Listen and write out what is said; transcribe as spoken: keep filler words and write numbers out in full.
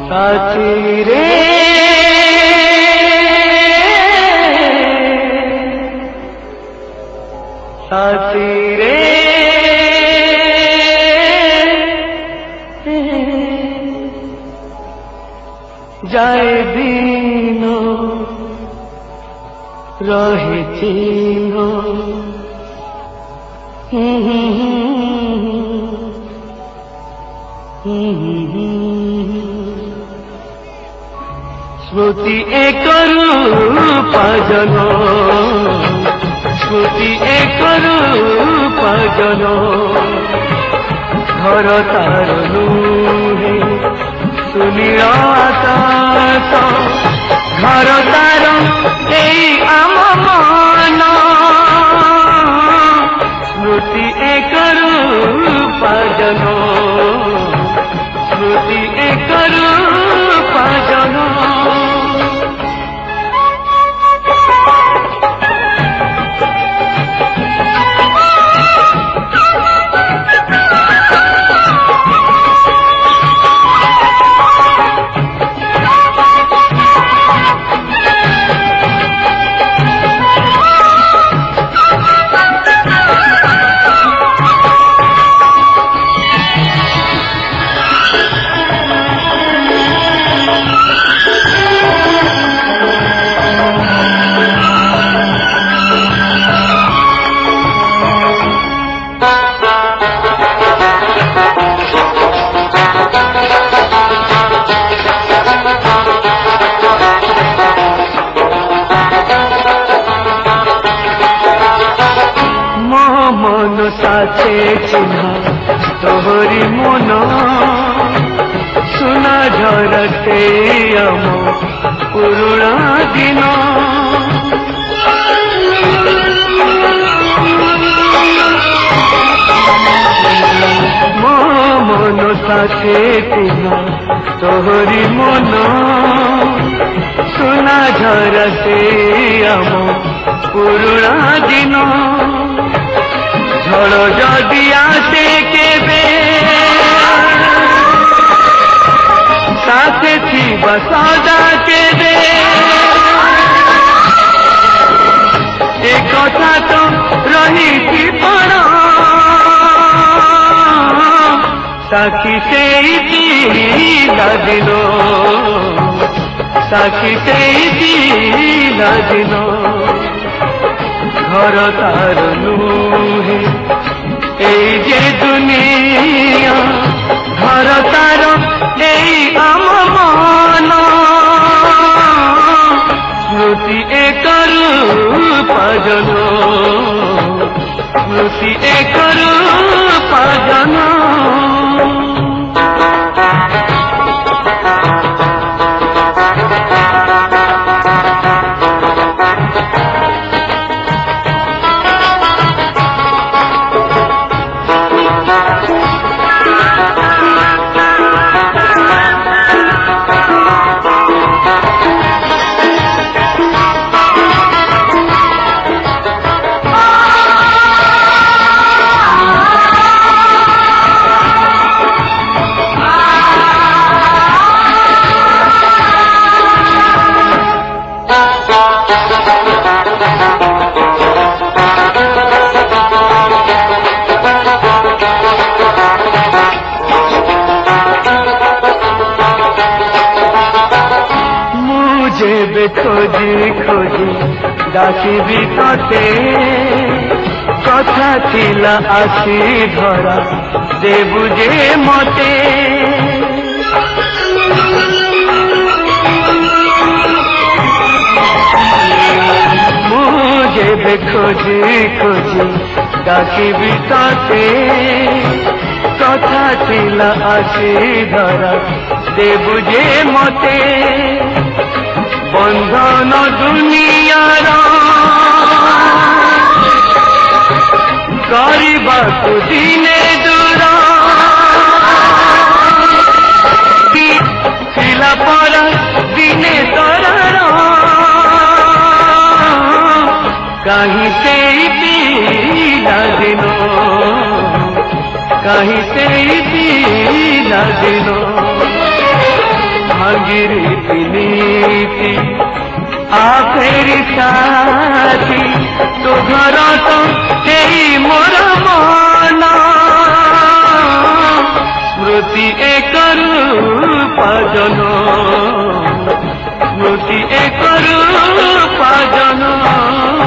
साथी रे साथी रे जाए दिनो रहे चिन्ह स्मृति एक रूप जन स्मृति एक रूप जन घर तार नुहे सुनील आकाश घर तार एई आम मन स्मृति एक रूप जन स्मृति एक रूप जन साथे चिन्ह तोहरी मन सुना झरते आम पुरुणा दिन मो मन साथे चिन्ह तोहरी मन सुना झरते आम पुरुणा दिन झड़ जदि आसे केबे साथे थिबा सदा केबे ए कथा तो रही पण साखी सेई पिला दिन साखी सेई पिला दिन घर तार नुहे एई जे दुनिया घर तार एई आम मन स्मृति एक रूप जन स्मृति एक रूप जन खोजी खोजी डाकिबी तोते कथा थिला आसी धरा देबु जे मते मुझे खोजी खोजी डाकिबी तोते कथा थिला आसी धरा देबु जे मते बंधन दुनियार करबाकु दिने दूर थिला पर दिने तोरार कहीं से पिला दिन कहीं से पिला दिन भांगिरी पिनीति आखिरी साथी तो घर तो यही मोर मन स्मृति एक रूप जन स्मृति एक रूप जन